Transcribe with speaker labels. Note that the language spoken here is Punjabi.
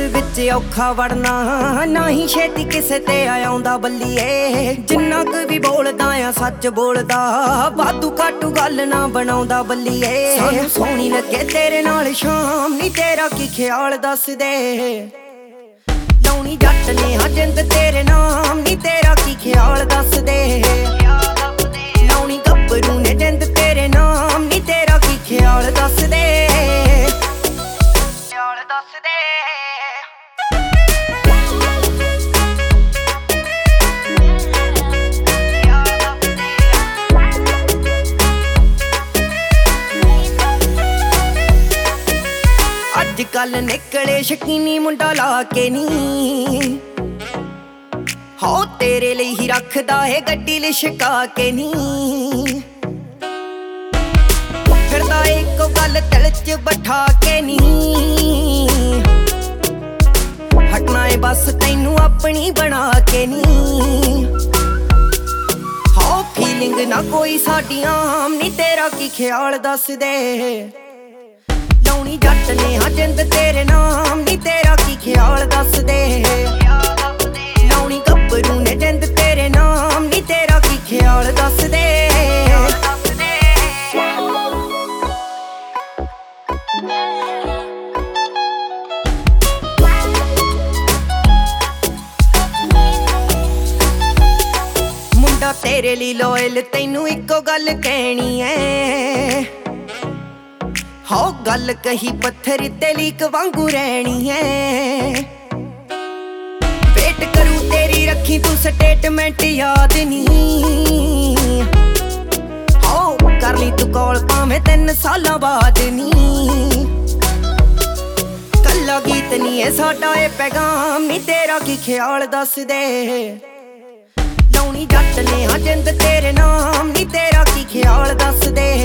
Speaker 1: ਵਿੱਚ ਔਖਾ ਵੜਨਾ ਨਾ ਹੀ ਛੇਤੀ ਕਿਸੇ ਤੇ ਆਉਂਦਾ ਬੱਲੀਏ। ਜਿੰਨਾ ਕੁ ਵੀ ਬੋਲਦਾ ਆ ਸੱਚ ਬੋਲਦਾ, ਵਾਧੂ ਘਾਟੂ ਗੱਲ ਨਾ ਬਣਾਉਂਦਾ ਬੱਲੀਏ। ਸਾਨੂੰ ਸੋਹਣੀ ਲੱਗੇ ਤੇਰੇ ਨਾਲ ਸ਼ਾਮ, ਨੀ ਤੇਰਾ ਕੀ ਖਿਆਲ ਦੱਸ ਦੇ। ਲਾਉਣੀ ਜੱਟ ਨੇ ਹਾਂ ਜਿੰਦ ਤੇਰੇ ਨਾਮ, ਨੀ ਤੇਰਾ ਕੀ ਖਿਆਲ ਦੱਸ ਦੇ। ਲਾਉਣੀ ਗੱਭਰੂ ਨੇ ਜਿੰਦ ਤੇਰੇ ਨਾਮ, ਨੀ ਤੇਰਾ ਕੀ ਖਿਆਲ ਦੱਸ ਦੇ। ਅੱਜ ਕੱਲ ਨਿਕਲੇ ਸ਼ਕੀਨੀ ਮੁੰਡਾ ਲਾ ਕੇ ਨੀ, ਹੋ ਤੇਰੇ ਲਈ ਹੀ ਰੱਖਦਾ ਏ ਗੱਡੀ ਲਿਸ਼ਕਾ ਕੇ ਨੀ। ਫਿਰਦਾ ਇੱਕੋ ਗੱਲ ਦਿਲ ਚ ਬਿਠਾ ਕੇ ਨੀ, ਹਟਣਾ ਏ ਬਸ ਤੈਨੂੰ ਆਪਣੀ ਬਣਾ ਕੇ ਨੀ। ਹੋ ਫੀਲਿੰਗ ਨਾ ਕੋਈ ਸਾਡੀਆਂ, ਨੀ ਤੇਰਾ ਕੀ ਖਿਆਲ ਦੱਸ ਦੇ। ਲਾਉਣੀ ਜੱਟ ਨੇ ਹਾਂ ਜਿੰਦ ਤੇਰੇ ਨਾਮ, ਨੀ ਤੇਰਾ ਕੀ ਖਿਆਲ ਦੱਸ ਦੇ। ਲਾਉਣੀ ਗੱਭਰੂ ਨੇ ਜਿੰਦ ਤੇਰੇ ਨਾਮ, ਨੀ ਤੇਰਾ ਕੀ ਖਿਆਲ ਦੱਸ ਦੇ। ਮੁੰਡਾ ਤੇਰੇ ਲਈ ਲੋਇਲ, ਤੈਨੂੰ ਇੱਕੋ ਗੱਲ ਕਹਿਣੀ ਐ। ਹੋ ਗੱਲ ਕਹੀ ਪੱਥਰ ਤੇ ਲੀਕ ਵਾਂਗੂ ਰਹਿਣੀ ਐ। ਵੇਟ ਕਰੂ ਤੇਰੀ ਰੱਖੀ ਤੂੰ ਸਟੇਟਮੈਂਟ ਯਾਦ ਨੀ। ਹੋ ਕਰ ਲਈ ਤੂੰ ਕਾਲ ਭਾਵੇਂ 3 ਸਾਲਾਂ ਬਾਅਦ ਨੀ। ਕੱਲਾ ਗੀਤ ਨੀ ਏ ਸਾਡਾ ਏ ਪੈਗਾਮ, ਨੀ ਤੇਰਾ ਕੀ ਖਿਆਲ ਦੱਸ ਦੇ। ਲਾਉਣੀ ਜੱਟ ਨੇ ਹਾਂ ਜਿੰਦ ਤੇਰੇ ਨਾਮ, ਨੀ ਤੇਰਾ ਕੀ ਖਿਆਲ ਦੱਸ ਦੇ।